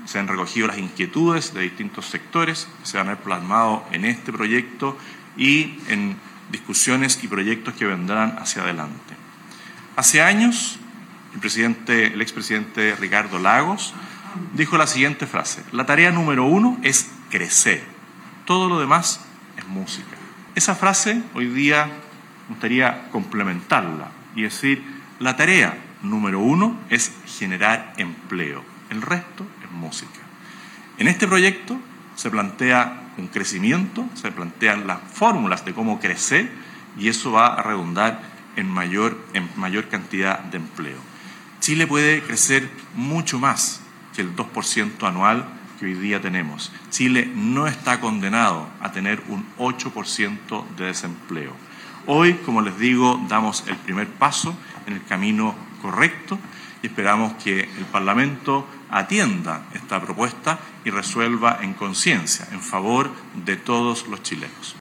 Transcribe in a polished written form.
se han recogido las inquietudes de distintos sectores que se van a ver plasmado en este proyecto y en discusiones y proyectos que vendrán hacia adelante. Hace años, el expresidente Ricardo Lagos dijo la siguiente frase: la tarea número 1 es crecer, todo lo demás es música. Esa frase hoy día me gustaría complementarla y decir: la tarea número 1 es generar empleo, el resto es música. En este proyecto se plantea un crecimiento, se plantean las fórmulas de cómo crecer y eso va a redundar en mayor cantidad de empleo. Chile puede crecer mucho más que el 2% anual que hoy día tenemos. Chile no está condenado a tener un 8% de desempleo. Hoy, como les digo, damos el primer paso en el camino correcto y esperamos que el Parlamento atienda esta propuesta y resuelva en conciencia, en favor de todos los chilenos.